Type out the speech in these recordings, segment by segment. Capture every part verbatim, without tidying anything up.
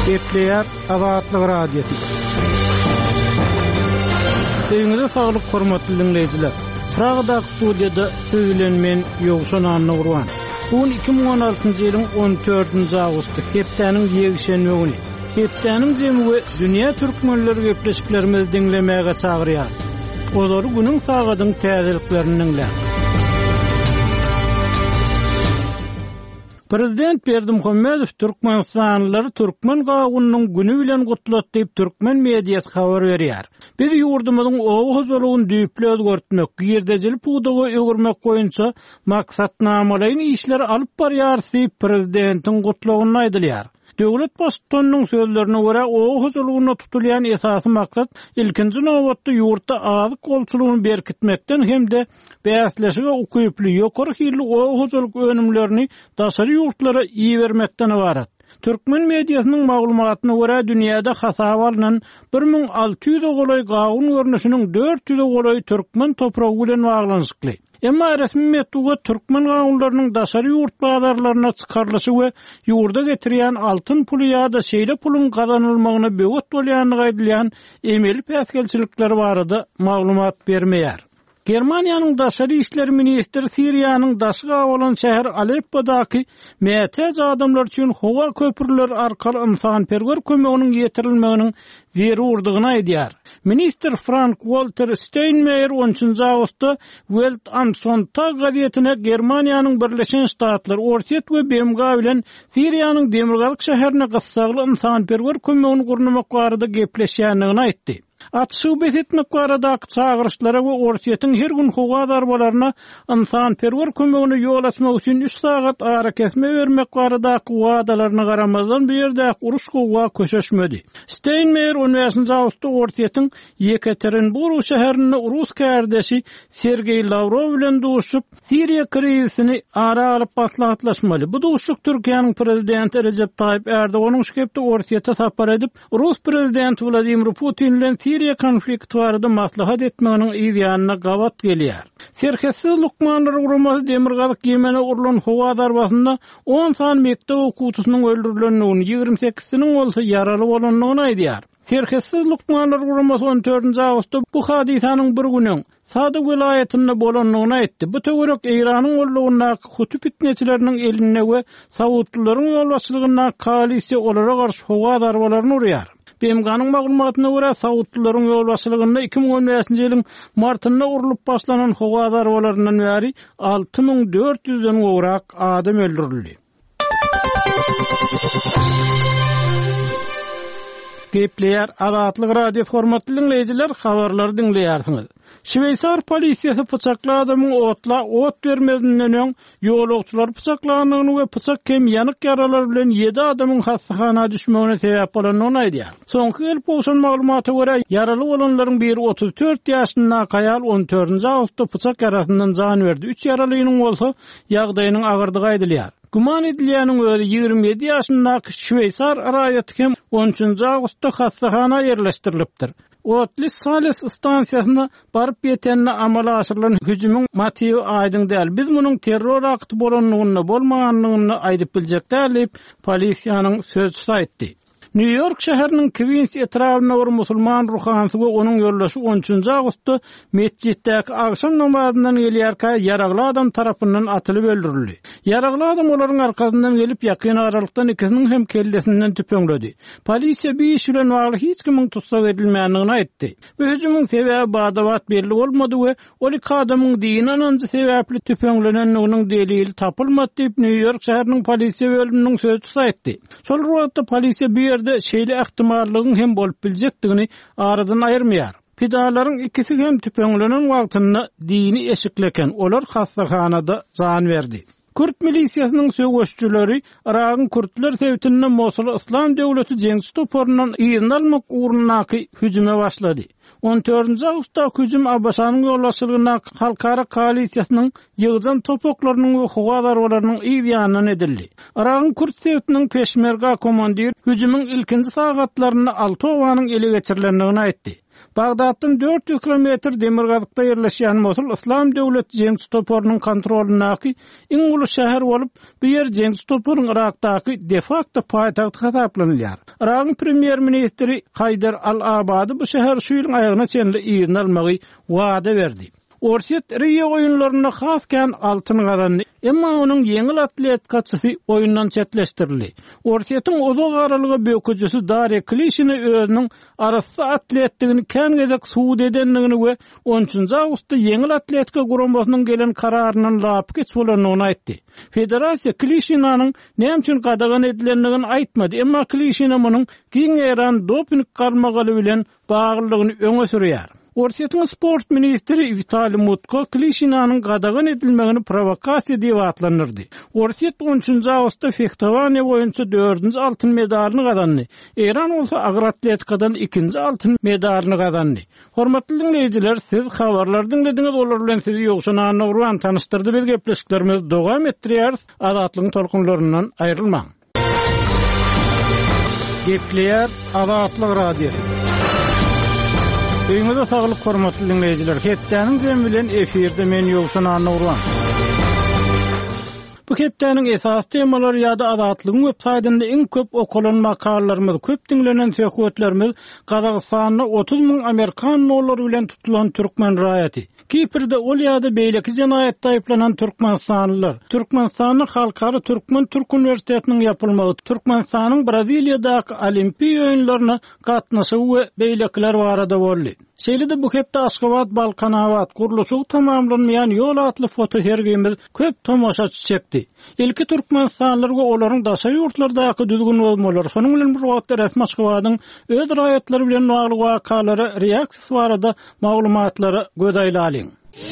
Gepleýär Azatlyk radiosu. Öňüňizde saglyk hormatly dinleýijiler. Pragada studiýada söýlenmen Ýogşan Annurwan. Bu iki ming on altynjy ýylyň on dördünji awgusty hepdeniň ýegişenme güni. Hepdeniň jemgy dünýä türkmenleri gepleşiklerimizi dinlemäge çagyrýar. Olary günüň sagadyň täzeliklerini dinlär. Prezident Berdimuhammedow Türkmenistanlylary Türkmen gawynyň güni bilen gutlat diýip türkmen mediýasy habar berýär. Biz ýurdumyzyň owy huzulugyny düýple özgertmek, girdejil puwdaga öwürmek goýunça maksatnamalaryň işleri alyp barýar diýip prezidentiň gutlagyny aýdylýar. Döwlet başçysynyň sözlerine görä, owy huzulugyna tutulýan esasy maksat ilkinji nowatda ýurtda azyk golçulugyny berkitmekden hemde bäsleşi we ukýply ýokary hili owy huzuluk önümlerini daşary ýurtlara iýermekden ibaret. Türkmen mediýasynyň maglumatyna görä, dünýäde hasap alynan bir ming alty ýüz golay gawun görnüşiniň dört ýüz golay türkmen topragy bilen baglanyşykly. Emma resmi metoda türkmen gawunlarynyň daşary ýurt bazarlaryna çykarlyşy we ýurda getirýän altyn puly ýa-da şeýle pulun gazanylmagyna böwet bolýanyny gaýdylýan emeli päsgelçilikler barada maglumat bermeýär. Germaniýanyň daşary işleri ministri Siriýanyň daşy olan şäher Aleppodaky mätäç adamlar üçin howa köpürler arkaly insanperwer kömeginiň ýetirilmeginiň zerurdygyny aýdýar. Minister Frank-Walter Steinmeier onuncu awgustda Welt am Sonntag gazetine Germaniýanyň Birleşen Ştatlar Ortiýet we B M G bilen Siriýanyň demirgalyk şäherine gyssagly insanperwer kömegini gurnamak barada gepleşýändigini aýtdy. Atşyk betmek baradaky çağırışlara we Ortiýetiň her gün howa darbalaryna insanperwer kömegini ýol açmak üçin üç sagat ara kesme bermek baradaky wagdalaryna garamazdan bu ýerde uruş howa köşeşmedi. Steinmeier on beşinji awgustda Ortiýetiň Yekaterinburg şäherine Rus kärdesi Sergey Lavrov bilen duşup Siriýa krizisini ara alyp batlatlaşmaly. Bu duşuk Türkiýanyň prezidenti Recep Tayyip Erdoganyň şükepde Ortiýete sapar edip Rus prezidenti Vladimir Putin bilen Siriýa konflikti barada maslahat etmeginiň ýa-da gawat gelýär. Serhessiz Lukmanlar gurulmasy demirgalyk gemene urulan howa darbasynda on san mektep okuwçysynyň öldürilendigini, ýigirme sekiziniň bolsa ýaraly bolanlygyny aýdýar. Serhessiz Lukmanlar gurulmasy on dördünji awgustda bu hadisanyň bir günüň Sadyk vilayetinde bolanlygyny aýtdy. Bu töwerek Iranyň ullugyna huty fitneçileriniň eline we Saudlaryň ýolbaşçylygyna koalisiýa olara garşy howa darbalaryny urýar. B M G'nyň maglumatyna görä, Saudlaryň ýolbaşçylygynda iki ming on beşinji ýylyň martynda urulyp başlanan howa darbalaryndan bäri alty ming dört ýüzden gowrak adam öldürildi. Gepleýär Azatlyk radio hormatly dinleýijiler, habarlary dinleýärsiňiz. Şweýsar polisiýasy pıçakly adamyň otla ot bermedinden öň ýolagçylar pıçaklanyny we pıçak kem ýanyk ýaralar bilen ýedi adamyň hastahanada düşmegine sebäp bolanyny aýdýar. Soňky gelip bolşan maglumaty görä, ýaraly bolanlaryň biri otuz dört ýaşynda aýal on dördünji awgustda pıçak ýarasyndan jan berdi. üç ýaralynyň bolsa ýagdaýynyň agyrdygy aýdylýar. Guman edilýäniň özi ýigirme ýedi ýaşyndaky Şweýsar araýaty hem on üçünji awgustda hastahana ýerleşdirilipdir. Otlis Sales stansiýasyna baryp ýetenine amala aşyrylan hüjümüň motiwi aýdyň däl. Biz munyň terror akty bolanlygyny bolmaganlygyny aýdyp biljekler diýip polisiýanyň sözçüsi aýtdy. New York şäheriniň Queens etrawyna bir musulman ruhansy we onuň ýoldaşy on üçünji awgustda mesciddäki agşam namazyndan gelýärkä ýaragly adam tarapyndan atylyp öldürildi. Ýaragly adam olaryň arkasyndan gelip ýakyn aralykdan ikisiniň hem kellesinden tüpeňledi. Polisiýa bu iş bilen bagly hiç kimiň tutsag edilmänligini aýtdy. Bu hüjümüň sebäbi badabat belli bolmady we ol iki adamyň dini ananjy sebäpli tüpeňlenenliginiň delili tapylmady diýip New York şäheriniň polisiýa bölüminiň sözçüsi aýtdy. Şol wagtda polisiýa bu de şeýle ähtimallygyň hem bolup biljekdigini aradan aýyrmaýar. Pidalaryň ikisi hem tüpeňlenen wagtynda dini eşikleken, olar hastahanada jan berdi. Kürt milisiýasynyň söwüşçüleri Iraqyň Kürtler sewtinde Mosul Islam döwleti jeňsi toporundan ýygyny almak ugrundaky hüjüme başlady. on dördünji awgustda hüjüm Abbasanyň ýolbaşçylygyna halkara koalisiýasynyň ýygyjan topoklarynyň we howa darbalarynyň ýa-da edildi. Iraqyň Kürt sewtiniň peşmerga komandiri hüjümüň ilkinji sagatlaryny alty owanyň ele geçirilendigini aýtdy. Bagdatdan dört yüz kilometr demirgazykda yerleşýän Mosul İslam Döwleti jeňsi toporunyň kontrolundaky iň uly şäher bolup, bu yer jeňsi toporunyň Irakdaky de facto paýtagy hasaplanýar. Irak premier ministri Haydar al-Abadi bu şäher şu ýylyň aýagyna çenli ýygyny almagy wada berdi. Orsiýet Rio oýunlaryna hasken altyn gazandy, emma onuň ýeňil atletikaçysy oýundan çetleşdirildi. Orsiýetiň uzak aralygy böküjüsi Darya Klishina özüniň arasy atletligini kän gezek suwd edenligini we on üçinji awgustda ýeňil atletika guramasynyň gelen kararynyň lapy geç bolanyny aýtdy. Federasiýa Klishinanyň näme üçin gadagan edilenligini aýtmady, emma Klishina munyň giň eran doping garmagaly bilen baglylygyny öňe sürýär. Orsiýetiň sport ministri Vitaliy Mutko Klishinanyň gadagan edilmegini provokasiýa diýip atlandyrdy. Orsiýet on üçinji awgustda fehtowania boýunça dördünji altyn medalyny gazandy. Eran bolsa agyr atletikadan ikinji altyn medalyny gazandy. Hormatly dinleýijiler, siz habarlar dinlediňiz, olar bilen sizi ýokşuna nurwan tanışdyrdy. Biz gepleşiklerimiz dowam etdirýär. Azatlygyň tolkunlaryndan aýrylmaň. Gepleýär Azatlyk radio. Öňüňizde saglyk hormatly dinleýijiler, Hepdeniň jemi bilen efirde men ýokşuna nurwan. Bu hepdeniň esas temalary ýa-da Azatlygyň websaýtynda iň köp okulan makallalarymyz, köp dinlenen söhbetlerimiz Kazakstanyň otuz müň Amerikan dollary bilen tutulan türkmen raýaty. Kiprde ol ýa-da beýleki jinaýatda aýplanan türkmenstanlylar, Türkmenistanyň halkary türkmen türk universitetiniň ýapylmagy, Türkmenistanyň Braziliýadaky olimpiýa oýunlaryna gatnaşygy we beýlekler barada boldy. Şeýle-de bu hepde Aşgabat, Balkanawat guruluşy tamamlanmaýan ýol atly fotohergimiz köp tomoşaçy çekdi. Ilki Türkmenistanlylar we olaryň daşa ýurtlardaky düzgün bolmalar, şonuň bilen bir wagtda resmi Aşgabatyň öz raýatlary bilen bagly wakalary, reaksiýasy barada maglumatlary göz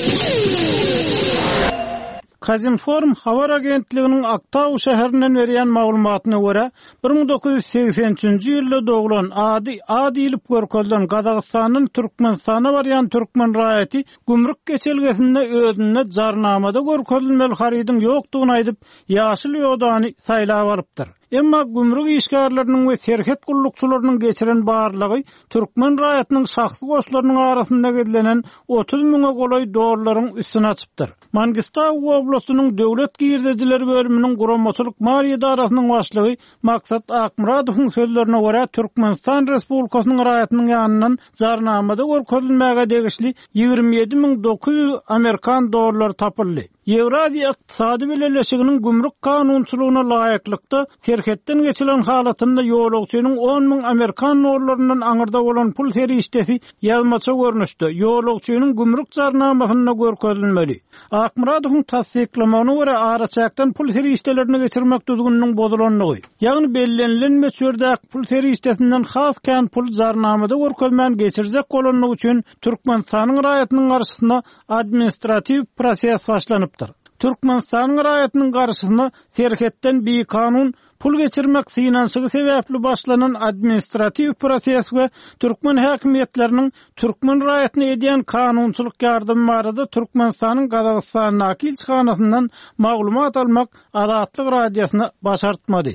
Kazinform habar agentliginiň Aktaw şäherinden berýän maglumatyna görä, bir ming dokuz ýüz seksençinji ýylda doglan ady ady ilip görkezlen Kazakstanyň Türkmenistana barýan türkmen raýaty gümrük geçelgesinde özüne jarnamada görkezilmeli haridyň ýokdugyny aýdyp ýaşyl ýodany saýlap alypdyr. Emma gümrük işgärleriniň we serhet gullukçylarynyň geçiren barlygy türkmen raýatynyň şahsy goşlarynyň arasynda gedilenen otuz müňe golay dollarlaryň üstüne açypdyr. Mangistaw oblastynyň döwlet girdijileri bölüminiň guramaçylyk maliýe idarasynyň başlygy Maksat Akmuradowyň sözlerine görä, Türkmenistan Respublikasynyň raýatynyň ýanyndan jarnamada görkezilmäge degişli ýigirmi ýedi müň dokuz ýüz Amerikan dollary tapyldy. Evrasiýa ykdysady birleşiginiň gümrük kanunçylygyna laýyklykda serhetden geçilen halatynda ýolagçynyň on müň Amerikan dollarynyň aňyrda bolan pul serişdesi ýazmaça görnüşdi. Ýolagçynyň gümrük jarnamasyna görkezilmeli. Akmuradowyň tasdiklamagyna görä araçakdan pul serişdelerini geçirmek düzgünliğiniň bozulanlygy, ýagny bellenlen meçhurdäk pul serişdesinden hasken pul jarnamada görkezmän geçirzek bolanlygy üçin Türkmenistanyň raýatynyň garşysyna administrativ proses başlanyp Türkmenistanyň raýatynyň garşysyna serhetden bir kanun pul geçirmek synançygy sebäpli başlanan administrativ proses we türkmen häkimetleriniň türkmen raýatyna edýän kanunçylyk ýardymy barada Türkmenistanyň Kazakstanyň elçixanasyndan maglumat almak Azatlyk radiosyna başartmady.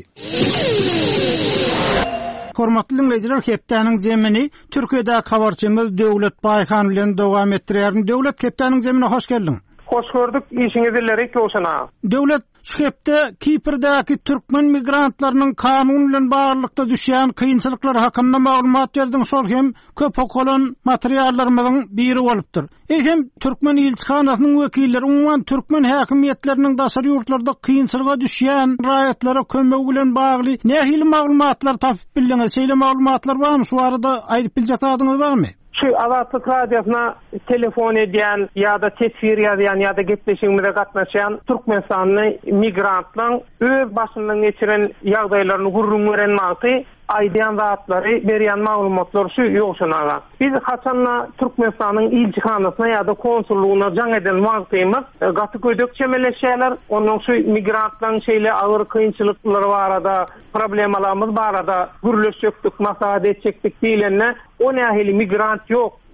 Hormatly dinleýijiler, hepdeniň jemini Türkiýede habarçymyz Döwlet Baýhan bilen dowam etdirýär. Döwlet, hepdeniň jemine hoş geldiň. Hoş gördük, işinizi dilerik ýokşuna. Döwlet, şu hepde Kipr'däki türkmen migrantlarynyň kanun bilen baglykda düşýän kynçylyklar hakynda maglumat berdiň, şol hem köp okulan materiallarymyzyň biri bolupdyr. Eýsem türkmen elçixanasynyň wekilleri umman türkmen häkimetleriniň daşary ýurtlarda kynçylyga düşýän raýatlara kömek bilen bagly nähili maglumatlar tapyp bildiňiz? Şeýle maglumatlar barmy? Şu arada aýdyp biljekdiňiz barmy? Şu Azatlyk radiosyna telefon edýän ýa-da tesbir ýazýan ýa-da gepleşigimizde gatnaşan Türkmenistanyň migrantlaryň öz başyndan geçiren ýagdaýlaryny gurrun maty aýdýan zatlary berýän maglumatlar şu ýokşuna. Biz haçanla Türkmenistanyň elçixanasyna ýa-da konsullugyna jaň eden wagtymyz gaty gödök çemeleşýärler. Onuň şu migrantlaryň şeýle agyr kynçylyklary barada, problemalarymyz barada gürleşjekdik, maslahat etjekdik diýilende o nähili migrant ýok.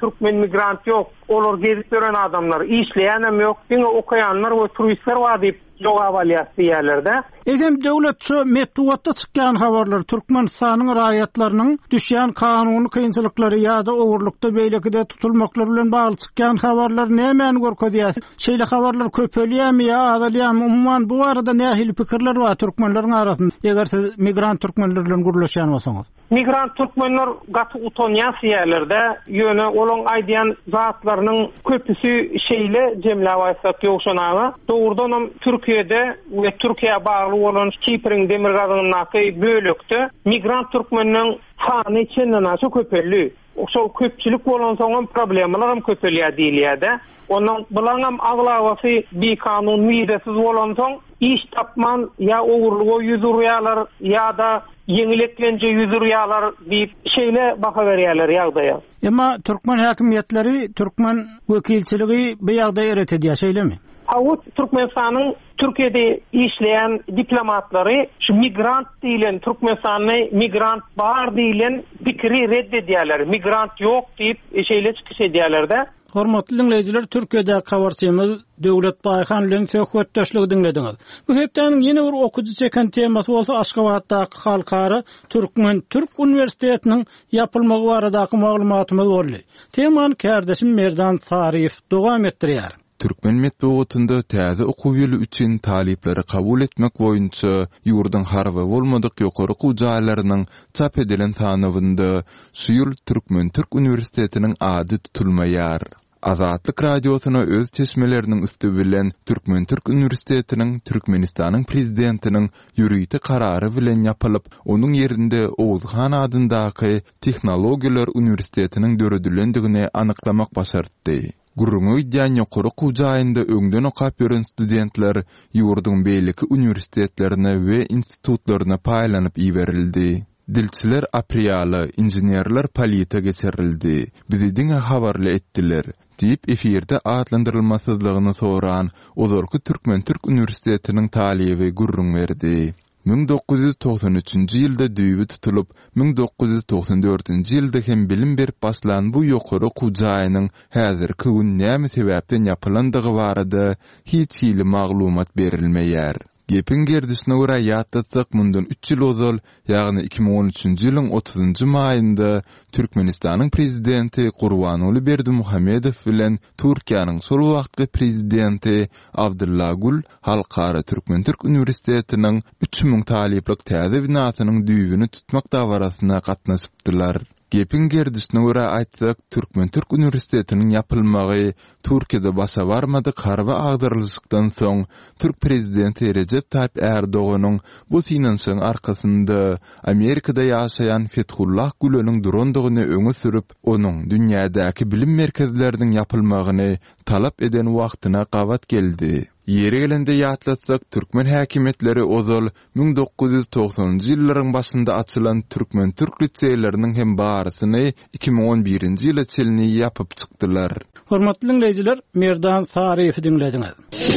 türkmen migrant yok. Olar gezip gören adamlar, işleyenem yok. Diňe okuyanlar we turistler wa diýip jogap alýar ýerlerde. Edem döwlet şu metbuatda çykýan habarlar Türkmenistanyň raýatlarynyň düşýän kanuny kynçylyklary ýa-da owurlukda beýlekde tutulmaklary bilen bagly çykýan habarlar nämen görkezýär? Şeýle habarlar köpelýärmi ýa azalýarmy? Umman bu arada nähili pikirler bar türkmenleriň arasynda? Eger siz migrant türkmenler bilen gurulşýan bolsaňyz. Migrant türkmenler gaty utonýan ýerlerde ýöne olaň aýdýan zatlarynyň köpüsi şeýle jemläp aýsak ýokşanagy. Dogrudan Türkiýede we Türkiýe bagly bolan Kipriň demir gazynyňky bölükde migrant türkmeniniň sany içinden aşy köpelli. Oşo köpçülik bolan soňam problemler hem köpelýär diýilýär. Onuň bilen hem aglawaty bir kanun miýdesiz bolan soň iş tapman ýa owurlugy ýüzürýärler ýa-da yeňiletlenje ýüzürýärler diýip şeýle baha berýärler ýagdaýa. Emma türkmen häkimetleri, türkmen wekilçiligi bu ýagdaýy eretýär, şeýlemi? Awut Türkmenistanyň Türkiýede işleyen diplomatlary şu migrant diýilen Türkmenistanyň migrant bar diýilen pikiri reddedýärler. Migrant ýok diýip şeýle çykyş edýärler-de. Hormatly dinleyijiler, Türkiýede habarçymyz Döwlet Baýhan bilen söhbetdeşlik dinlediňiz. Bu hepden ýene bir okudy çeken temasy bolsa Aşgabatdaky halkara Türkmen Türk Uniwersitetiniň ýapylmagy baradaky maglumatymyz boldy. Temany kardeşim Merdan Sariýew dowam etdirýär. Türkmen metbuatynda täze okuw ýyly üçin talipleri kabul etmek boýunça ýurdun harby bolmadyk ýokary okuw jaýlarynyň çap edilen sanawynda Suyul Türkmen Türk Uniwersitetiniň ady tutulmaýar. Azatlyk radiosyna öz çeşmeleriniň üstü bilen Türkmen Türk Uniwersitetiniň Türkmenistanyň prezidentiniň ýürüýti karary bilen ýapylyp, onuň ýerinde Owuzhan adyndaky Tehnologiýalar Uniwersitetiniň döredilendигine anyklamak başardy. Gurrungy diýen ýokary okuw jaýynda öňden okap ýören studentler ýurdun beýleki uniwersitetlerine we institutlaryna paýlanyp iberildi. Dilçiler apriýaly, inženerler polita geçirildi. Biziň habarly etdiler. Diýip efirde adlandyrylmasyzlygyny soran Ozorky Türkmen Türk Uniwersitetiniň talibi gurrun berdi. bin dokuz yüz toksan üçinji ýylda düýbi tutulup, bin dokuz yüz toksan dörtünji ýylda hem bilim berip başlan bu ýokary okuw jaýynyň häzirki gün näme sebäpden ýapylandygy barada hiç hili maglumat berilmeýär. Gepin gerdisine göre ýatdatsak mundan üç ýyl ozal, ýagny iki bin on üçinji ýylyň otuzynjy maýynda Türkmenistanyň prezidenti Gurbanuly Berdimuhammedow bilen Türkiýanyň sol wagtky prezidenti Abdulla Gül halkara Türkmen Türk Uniwersitetiniň üç ming taliplik täze binasynyň düýbüni tutmak dawarasyna gatnaşypdylar. Gepin gerdisine göre aýtsak, Türkmen Türk Uniwersitetiniň ýapylmagy Türkiýede basa barmady harby agdyrylykdan soň Türk prezidenti Recep Tayyip Erdoğanyň bu sinansyň arkasynda Amerikada ýaşaýan Fethullah Güleniň durandygyny öňe sürüp, onuň dünýädäki bilim merkezleriniň ýapylmagyny talap eden wagtyna gabat geldi. Yeri gelende ýatlatsak, Türkmen häkimetleri ozal bin dokuz yüz toksanyjy ýyllaryň başynda açylan Türkmen Türk liseýleriniň hem barysyny iki bin on birinji ýyla çelini ýapyp çykdylar. Hormatly dinleyijiler, Merdan Sariýew dinlediňiz.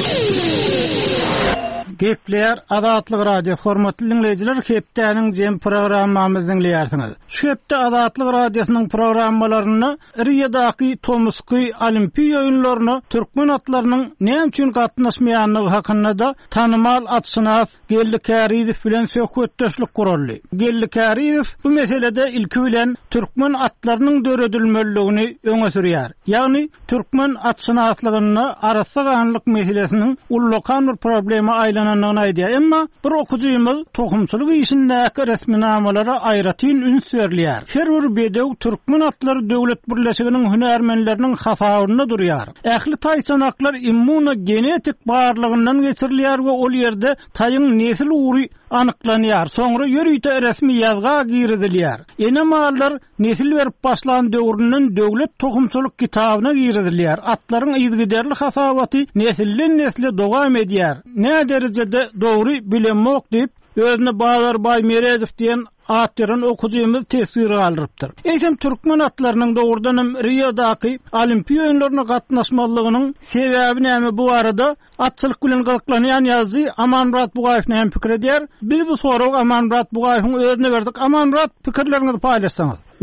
Gepler Azatlyk radio hormatly dinleyijiler, hepdeniň jem programmamyzy dinleýärsiňiz. Şu hepde Azatlyk radiosynyň programmalaryny Riyadaky Tomsky Olimpiýa oýunlaryna türkmen atlarynyň näme üçin gatnaşmaýanlygy hakynda da tanymal atşynas Gelli Kariýew bilen söhbetdeşlik guruldy. Gelli Kariýew bu meselede ilki bilen türkmen atlarynyň döredilmeligini öňe sürýär. Ýagny türkmen atşynaslygyny arasagaanlyk meselesiniň ullukan bir problemi aýlan Emma bir okucuyumuz tohumçylyk işindäki resmi namalara aýratyn üns berilýär. Her bir bedew türkmen atlary döwlet birleşiginiň hünärmenleriniň hasabyna durýar. Ähli taýçanaklar immunogenetik barlygyndan geçirilýär we ol ýerde taýyň nesil ury anyklanýar. Soňra ýörüýte resmi ýazga giridilýär. Ene mallar nesil berip başlan döwründen döwlet tohumçylyk kitabyna giridilýär. Atlaryň ýygyderli hasabaty nesilden nesile dowam edýär. Ne derecede dogry bilenmek diýip özüne Bazar Baýmeredow diýen atyryn okujymyz tesir galdyrypdyr. Eýsem türkmen atlarynyň dogrudan Riyadaky Olimpiýa oýunlaryna gatnaşmalygynyň sebäbi näme bu arada atçylyk bilen galaklanýan ýazy Amanmurat Bugaýew hem pikir edýär. Biz bu soragy Amanmurat Bugaýewiň özüne berdik. Amanmurat, pikirleriňizi paýlaşsaňyz.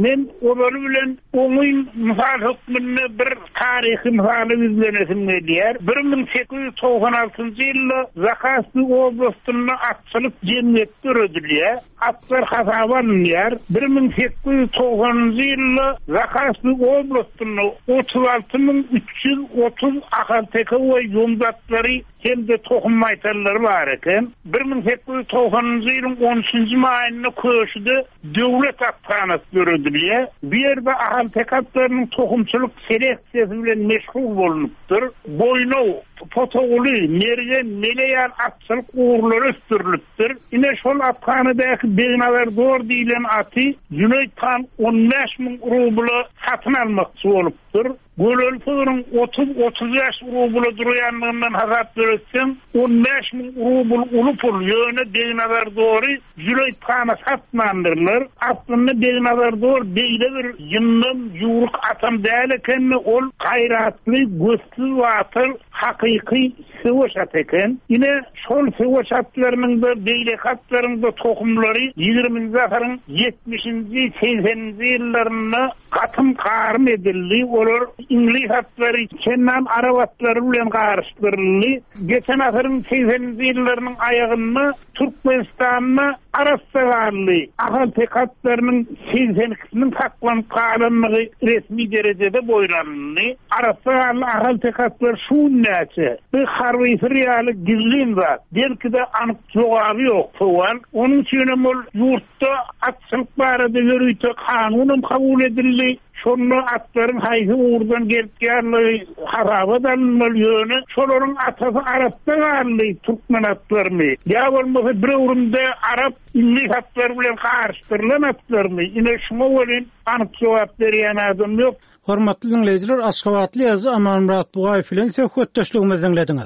Men obaly bilen oňuň misal hukmyny bir taryhy misaly izlenesim diýer. bir ming sekiz yüz doksan altynjy ýylda Zakasy oblastyna atçylyk jemgyýet öredilýär. Atlar hasaban ýer. bir ming sekiz yüz doksanjy ýylda Zakasy oblastyna otuz alty ming üç yüz otuz ahanteka we ýumdatlary hemde tohum maytallary bar eken. bir ming sekiz yüz doksanjy ýylyň on üçünji maýyna köşüde döwlet apparat göredilýär. Bu ýerde ahantekaklaryň tohumçylyk seleksiýasy bilen meşgul bolupdyr. Boynaw, fotoğuli, mergen, meleýän atçylyk uğurlary östürilipdir. Ine şol aphanadaky Begnawer Dor diýilen aty Cüneyt Han on beş ming rubly satyn almakçy bolupdyr. Gölölpüň otuz otuz ýaş rubly durýanlygyndan hasap beretsem on beş ming rubly uly pul ýöne Begnawer Dory Cüneyt Hana satmandyrlar. Aslynda Begnawer Dor beýle bir ýynnam ýuruk atam däl ekenmi ol gaýratly, göçlü watyr hakyky söwüşat eken. Ine şol söwüşatlarynyň da beýle hatlaryň da tohumlary ýygrimiňji asaryň ýetmişinji sekseninji ýyllaryna gatym garym edildi. Olar İngiliz hatları, Kenan Arap hatları bilen garışdyryldy. Geçen asaryň sekseninji ýyllarynyň aýagyny Türkmenistanyna Arap sagarly. Ahal tekatlarynyň seksen ikisiniň saklanyp galanlygy resmi derejede boýlandy. Arap sagarly ahal tekatlar şu näçe? Bir harby ýaly gizlin bar. Belki de anyk jogaby ýok towan. Onuň üçin ol ýurtda atçylyk barada ýörüýte kanunum kabul edildi. Şonu atların hayhı uğurdan gelipkärli haraba dalınmalı şolaryň atasy Arapda garly Türkmen atlaryny. Ya bolmasa bir urumda Arap illi hatlar bilen garşdyrylan atlaryny. Ine şuna bolan anyk jogap berýän adam ýok. Hormatly dinleýijiler, Aşgabatly ýazy Amanmurat Bugaýew bilen söhbetdeşligimizi dinlediňiz.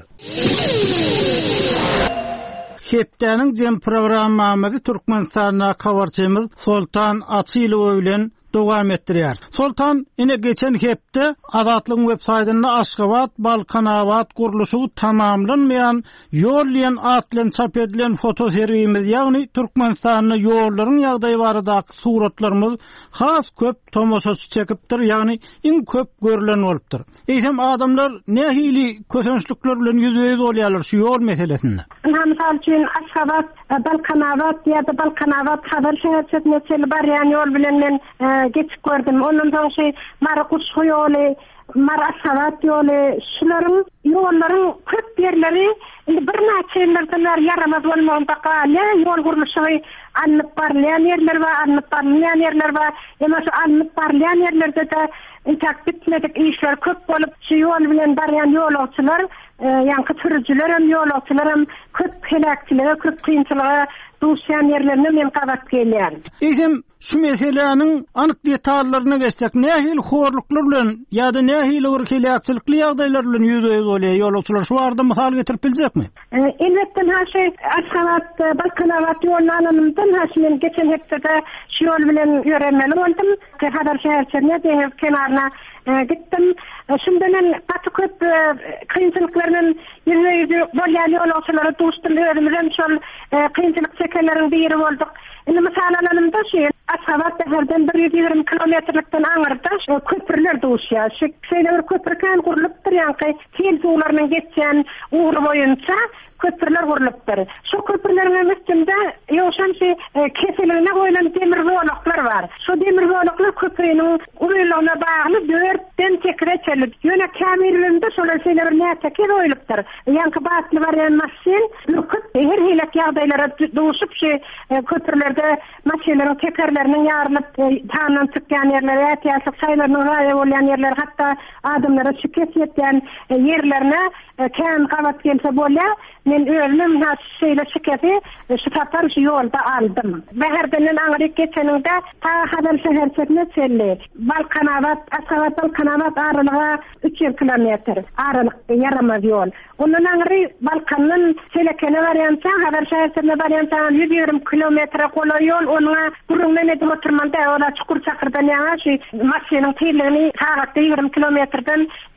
Hepdeniň jem programmamyzy Türkmenistana kawarçymyz Soltan Açylow bilen dowam etdirýär. Soltan ine geçen hepde Azatlyk web saýtyna Aşgabat Balkanawat guruluşy tamamlanmayan ýol atlan çap edilen fotoserwimiz, ýagny Türkmenistanyň ýollaryň ýagdaýy baradaky suratlarymyz has köp tomoşaçy çekipdir, ýagny iň köp görülen bolupdyr. Eýsem adamlar nähili kösençlikler bilen ýüzüýüz bolýarlar şu ýol meselesinde. Misal üçin Aşgabat Balkanawat ýa-da Balkanawat habar şäherçetmesi bar ýany ýol bilen men geçip gördüm. Ondan soň şey Marakuş ýoly, Maraşawat ýoly, şularyň ýollaryň köp ýerleri indi bir näçe ýerler yaramaz bolmagan taka ýol guruluşy alınıp barlayan ýerler bar, alınıp barlayan ýerler bar. Ema şu alınıp barlayan ýerlerde de intak bitmedik işler köp bolup şu ýol bilen barýan ýolagçylar, ýa-ni türüjüler hem ýolagçylar hem köp helakçylyga, köp kynçylyga duşan ýerlerine men gabat gelýär. Eýsem şu meseleniň anyk detallaryna geçsek, nähili horluklar bilen ýa-da nähili bir helakçylykly ýagdaýlar bilen ýüzüýüz bolýar ýolagçylar şu arada mysal getirip biljekmi? Elbetde ha şey Aşgabat Balkanawat ýollanymdan ha men geçen hepde şu ýol bilen ýörenmeli boldum. Hadar şäherçerine deňiz kenarına gittim. Şunda men gaty köp kynçylyklaryň ýüzüýüz bolýan ýolagçylary duşdum, öýrümden şol kynçylyk çekenleriň biri boldyk. Indi misal alanymda şey Aşgabat herden bir yüz ýygrimi kilometrlikden aňyrda köprüler duşýar. Şeýle bir köprüken gurulypdyr, ýa-ni kel suwlarynyň geçen uğur boýunça köprüler gurulypdyr. Şu köprüleriň üstünde ýoşan şey keseligine goýulan demir bolaklar bar. Şu demir bolaklar köprüniň uýlaryna bagly dörtden tekre çelip ýöne kamerlerinde şolary şeyler näçe goýulypdyr. Ýa-ni batly barýan maşin her hilek ýagdaýlara duşup şey köprülerde maşinleriň tekerleriniň ýarlyp tanan çykýan ýerlere, ýa-da saýlaryň raýa bolýan ýerler, hatda adamlara şikayet etýän ýerlerine kän gabat gelse bolýar. Men öýrüm ha şeýle şikayeti şu tapar şu ýolda aldım. Ve herden aňryk geçeninde ta hadar şäherçetine çelli. Balkanawat, Aşgabat Balkanawat aralygy üç kilometr. Aralyk yaramaz ýol. Ondan aňry Balkanyň selekene barýança, hadar şäherçetine barýança yüz ýygrimi kilometr gola ýol, onuňa burundan edip oturmanda ola çukur çakyrdan ýa-ni şu maşynyň tyrlygyny sagatda ýygrimi kilometrden geçirme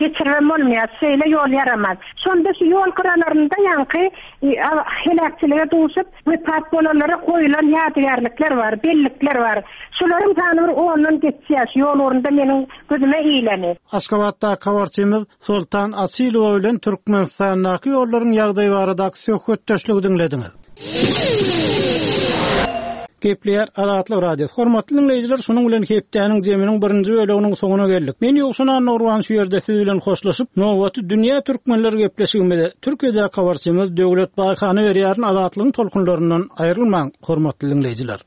adam olmayat, seyle yol yaramaz. Sonda şu yol kıralarında yankı helakçılığa duşup vefat bolanlara koyulan yadigarlıklar var, bellikler var. Şuların tanımır onun geçiyas yol orunda menin gözüme iyileni. Aşgabatda kawarçymyz Sultan Asylow bilen Türkmenistanyň ýollaryň ýagdaýy barada söhbetdeşligi dinlediňiz. Gepler Adatly radio. Hormatly dinleýijiler, şonuň bilen hepdeniň zeminiň birinji böleginiň soňuna geldik. Men ýoksunan Nurwan şu ýerde siz bilen hoşlaşyp, nowat dünýä türkmenleri gepleşigimizde Türkiýede kawarçymyz Döwlet Baýkany berýärin adatlygyň tolkunlaryndan aýrylmaň, hormatly dinleýijiler.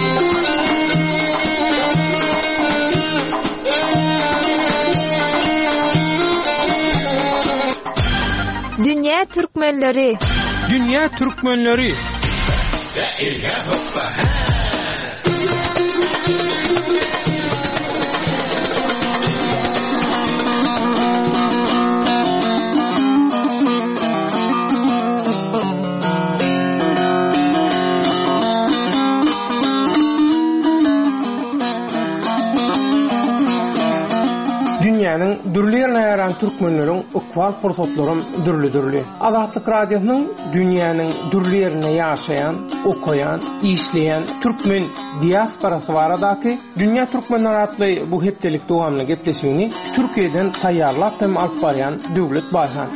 Dünya Türkmenleri. Dünya Türkmenleri. Dünýäniň dürli ýerine ýaran türkmenleriň ukwal pursatlaryň dürli-dürli. Adatlyk radiosynyň dünýäniň dürli ýerine ýaşaýan, okaýan, işleýän türkmen diasporasy baradaky Dünýä Türkmenleri atly bu hepdelik dowamly gepleşigini Türkiýeden taýýarlap hem alyp barýan Döwlet Baýkan.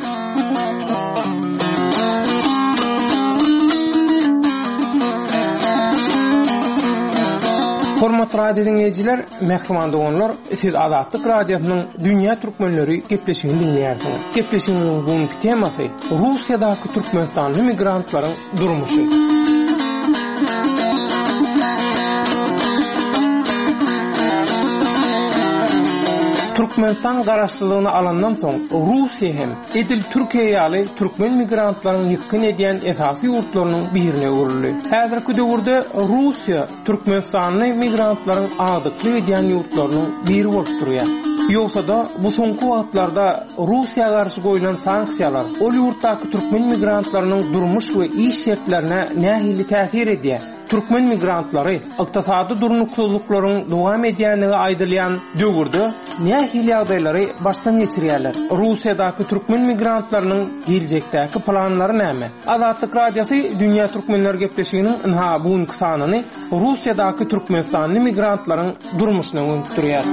Hormat radio dinleyijiler, mehriman dogonlar, siz Adatlyk radiosynyň Dünýä Türkmenleri gepleşigini dinleýärsiňiz. Gepleşiginiň bugünkü temasy Russiýadaky türkmenstanly migrantlaryň durmuşy. Türkmenistan garaşdyrlygyny alandan soň Russiýa hem edil Türkiýe ýaly türkmen migrantlaryň ýykyn edýän esasy ýurtlarynyň birine öwrüldi. Häzirki döwürde Russiýa Türkmenistanly migrantlaryň agdykly edýän ýurtlarynyň biri bolup durýar. Ýoksa da bu soňky wagtlarda Russiýa garşy goýulan sanksiýalar ol ýurtdaky türkmen migrantlarynyň durmuş we iş şertlerine nähili täsir edýär. Türkmen migrantları ykdysady durnuksuzlyklaryň dowam edýänligi aýdylýan döwürde nähili ýagdaýlary başdan geçirýärler. Russiýadaky türkmen migrantlarynyň geljekdäki planlary näme? Adatlyk radiosy Dünýä Türkmenleri gepleşiginiň inha bugünkü sanyny Russiýadaky türkmenstanly migrantlaryň durmuşyna öňtürýär.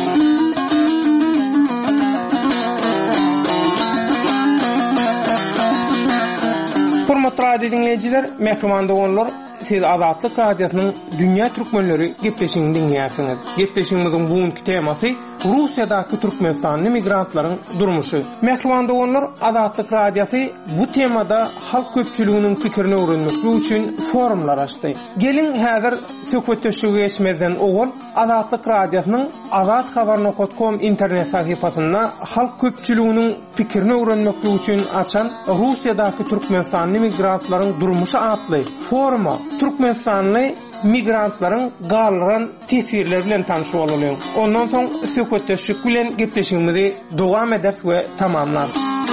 Hormatly radio dinleyijiler, mehriman dogonlar, siz Adatlyk radiosynyň Dünýä Türkmenleri gepleşigini dinleýärsiňiz. Gepleşigimiziň bugünkü temasy Russiýadaky türkmenstanly migrantlaryň durmuşy. Mehriman dogonlar, Adatlyk radiosy bu temada halk köpçüliginiň pikirini öwrenmekli üçin forumlar açdy. Gelin häzir söhbetdeşligi geçmeden owul Adatlyk radiosynyň azat habar nokta com internet sahypasynda halk köpçüliginiň pikirini öwrenmekli üçin açan Russiýadaky türkmenstanly migrantlaryň durmuşy atly foruma Türkmenstanly migrantlaryň galyran tesirleri bilen tanyşyp bolalım. Ondan soň söhbetdeşik bilen gepleşigimizi dowam ederiz we tamamlar.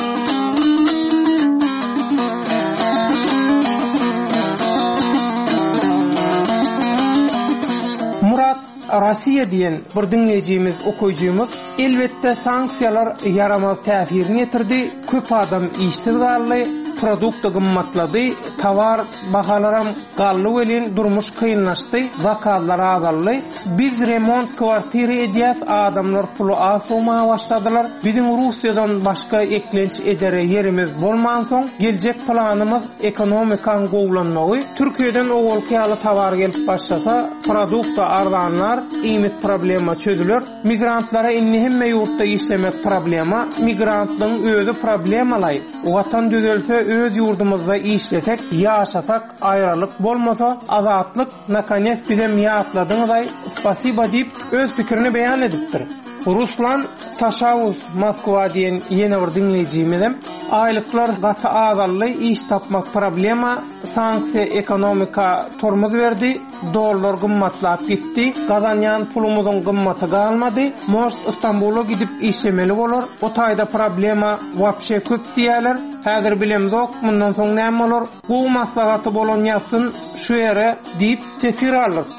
Murat Rossiya diyen bir dinleyicimiz, okuyucumuz elbette sanksiyalar yaramaz täsirini ýetirdi. Köp adam işsiz galdy, produkt gymmatlady, tawar bahalaram gally welin durmuş kıyınlaşdy, vakallar azaldy. Biz remont kwartiry edýäs, adamlar pulu asuma başladylar. Bizim Russiýadan başga eklenç edere yerimiz bolman soň geljek planymyz ekonomikaň gowlanmagy. Türkiýeden owalky tawar gelip başlasa, produkt arzanlar, iýmet problema çözülür. Migrantlara inni hemme ýurtda işlemek problema, migrantlyň özü problemalay. Watan düzelse öz ýurdumyzda işletek, ýaşatak, aýralyk bolmasa, azatlyk nakanyes bizem ýatladyňyzay spasiba diýip öz pikirini beýan edipdir. Ruslan Taşavuz Moskva diýen ýene bir dinleýijimizem aýlyklar gaty azally, iş tapmak problema, sanksiýa ekonomika tormuz berdi, dollar gymmatlap gitdi, gazanýan pulumyzyň gymmaty galmady, most Istanbula gidip işlemeli bolar, o taýda problema wapşe köp diýerler. Häzir bilemzok, mundan soň näme bolar? Bu maslahaty bolan ýatsyn şu ýere diýip tesir alypdyr.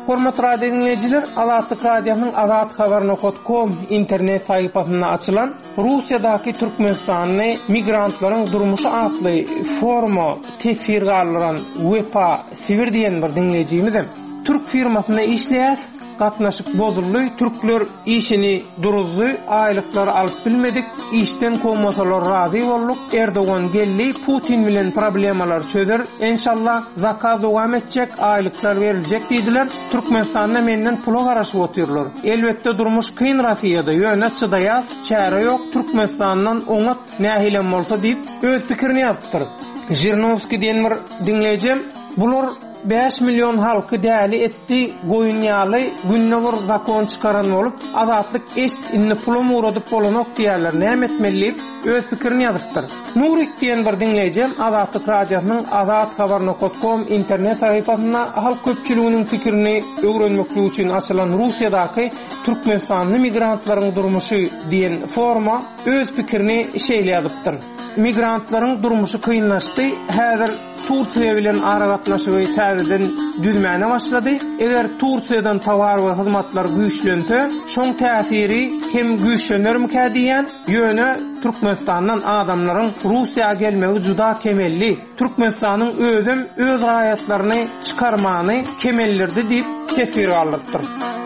Hormatly radio dinleyijiler, Azatlyk Radiosynyň azat habar nokta com internet sahypasynda açylan Russiýadaky Türkmenistanyň migrantlaryň durmuşy atly forma tefsir garlaran wepa sivir diýen bir dinlejimizim. Türk firmasyna işleýär, gatnaşyk bozuldy, türkler işini duruzdy, aýlyklar alyp bilmedik, işten kovmasalar razy bolduk. Erdogan geldi, Putin bilen problemalar çözer. İnşallah zakaz dowam etjek, aýlyklar beriljek diýdiler. Türkmenistanda menden pula garaşyp oturýarlar. Elbetde durmuş kyn Rafiýada ýöne çydaýas, çäre ýok. Türkmenistandan oňat nähilem bolsa diýip öz pikirini ýazypdyr. Jirnovski diýen bir dinleýjem, bular beş milyon halky däli etdi, goýunýaly günne bir zakon çykaran bolup, azatlyk eş inni pulum uradyp bolanok diýerler. Näme etmeli? Öz pikirini ýazypdyr. Nurik diýen bir dinleýjem, Azatlyk Radiosynyň azat habar nokta com internet sahypasynda halk köpçüliginiň pikirini öwrenmekli üçin açylan Russiýadaky Türkmenistanyň migrantlaryň durmuşy diýen forma öz pikirini şeýle ýazypdyr. Migrantlaryň durmuşy kynlaşdy. Häzir Turkiýa bilen aragatlaşygy täzeden düzmäne başlady. Eger Turkiýadan towar we hyzmatlar güýçlense, şoň täsiri hem güýçlenirmi diýen ýöne Türkmenistandan adamlaryň Russiýaga gelmegi juda kemelli. Türkmenistanyň özüm öz gaýatlaryny çykarmany kemellerdi diýip tefsir aldypdyr.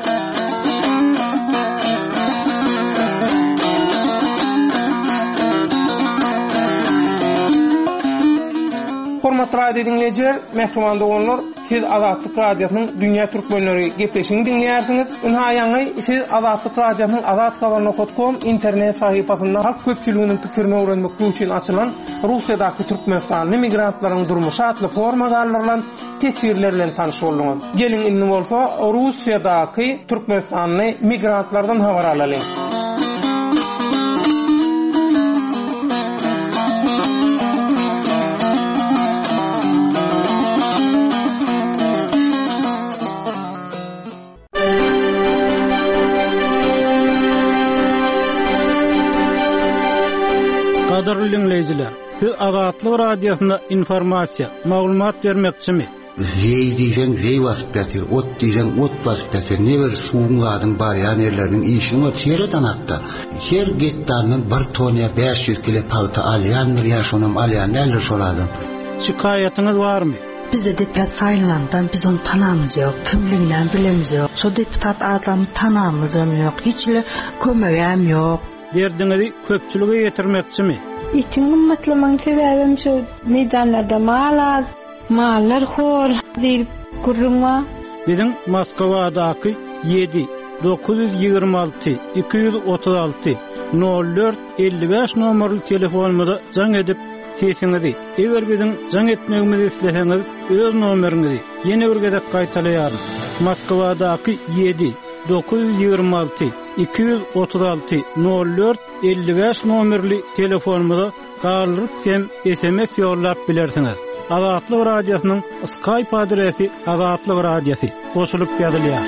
Hormatly radio dinleyijiler, mehriman doganlar, siz Azatlyk Radiosynyň Dünýä Türkmenleri gepleşigini dinleýärsiňiz. Ünhaýaňy siz Azatlyk Radiosynyň azat habar nokta com internet sahypasynda halk köpçüliginiň pikirini öwrenmek üçin açylan Russiýadaky Türkmenistanyň migrantlaryň durmuşy atly forma garlarylan tesirler bilen tanyş bolduňyz. Gelin indi bolsa Russiýadaky Türkmenistanyň migrantlardan habar alalyň. Qadarly dinleyijiler, siz Azatlyk Radiosyna informasiýa, maglumat bermekçimi? Zey diýsen zey wasyp berýär, ot diýsen ot wasyp berýär. Neber suwunlaryň barýan yerleriniň işini ot ýerden atdy. Her getdanyň bir toniýa beş yüz kilo palta alýandyr, ýa-şonam alýan näler şoladyň. Şikaýatyňyz barmy? Bizde deputat saylandan biz onu tanamyz ýok, kimliginden bilemiz ýok. So deputat adamy tanamyz ýok, hiçle kömegem ýok. Derdiňizi köpçülüge ýetirmekçimi? Itiň gymmatlymagyň sebäbim şu meýdanlarda mal, mallar hor diýip gurrunma. Biziň Moskwadaky yedi dokuz yüz ýygrima alty iki yüz otuz alty nol dört elli beş nomerli telefonumyza jaň edip sesiňizi, eger biziň jaň etmegimizi isleseňiz öz nomeriňizi ýene bir gezek gaýtalaýaryn. Moskwadaky yedi dokuz yüz ýygrima alty iki yüz otuz alty nol dört elli beş nomerli telefonumyza galyp hem S M S ýollap bilersiňiz. Azatlyk Radiosynyň Skype adresi Azatlyk Radiosy goşulyp ýazylýar.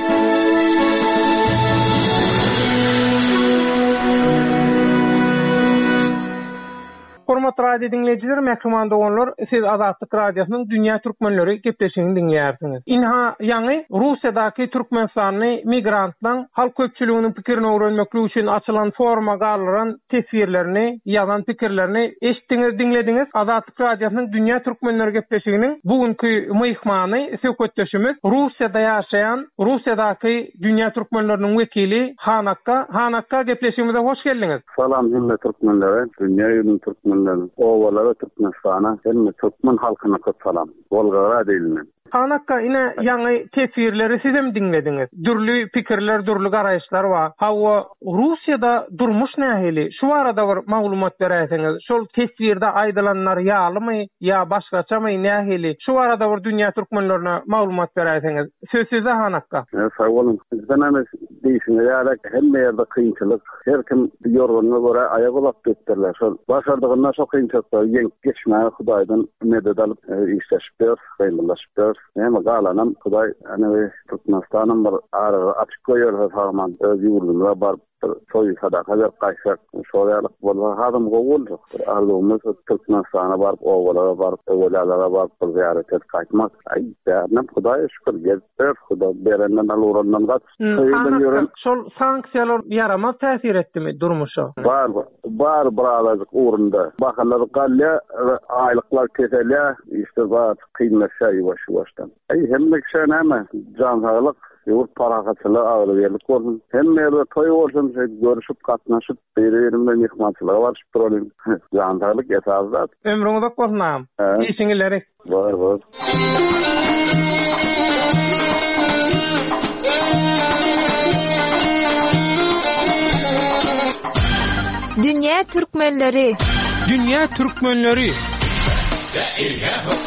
Hormatly radio dinleyijiler, mehriman doganlar, siz Azatlyk Radiosynyň Dünýä Türkmenleri gepleşigini dinleýärsiňiz. Inha ýaňy Russiýadaky Türkmenistanyň migrantlaryň halk köpçüliginiň pikirini öwrenmekli üçin açylan forma garlaryň tesirlerini, ýazan pikirlerini eşitdiňiz, dinlediňiz. Azatlyk Radiosynyň Dünýä Türkmenleri gepleşiginiň bugünkü myhmany, söhbetdeşimiz Russiýada ýaşaýan, Russiýadaky Dünýä Türkmenleriniň wekili Hanakka. Hanakka, gepleşigimize hoş geldiňiz. Salam, himmet Türkmenlere, Dünýä Türkmenleri owalara Türkmenistana, hem Türkmen halkyna salam. Bolgara diýilýär. Hanakka, ine ýaňy tesirleri siz hem dinlediňiz. Dürli pikirler, dürli garaýşlar bar. Hawa Russiýada durmuş nähili? Şu arada bir maglumat berýärsiňiz. Şol tesirde aýdylanlar ýalymy ýa başgaçamy nähili? Şu arada bir dünýä türkmenlerine maglumat berýärsiňiz. Söz size Hanakka. Ja, sag bolun. Bizden emes diýişine ýa-da hemme ýerde kynçylyk. Her kim ýorgunyna görä aýak bolap gitdirler. Şol başardygyndan şol kynçylyklar ýeňip geçmäge Hudaýdan meded alyp işleşip, gaýlanlaşyp Hem galanam Hudaý ane Türkmenistan'ın bir arı açık koyuyor ve sağman öz yurdumda barıp soy sadaka ver qaysak şoýalyk bolsa adam gowuldy. Arzuwymyz Türkmenistana barıp, owalara barıp, owalalara barıp ziyaret et qaytmak. Ay, bärnem Hudaýa şükür gelip, Huda berenden alurandan gat. Şol sanksiýalar yaramaz täsir etdimi durmuşa? Bar, bar bralazyk urunda. Bakalary galýa, aýlyklar keselýär, işte zat kıymetşä ýuwaş-ýuwaşdan. Ay, hemme kişi näme? Jan sağlyk, ýurt paragaçylyk, agyrlyk bolsun. Hemme ýerde toý bolsun, görüşüp, gatnaşyp, beri-berimle mehmançylyga barşyp duralım. Jan sağlyk esas zat. Ömrüňizde bolsam, işiňizleri. Bar, bar. Dünya türkmenleri. Dünya türkmenleri.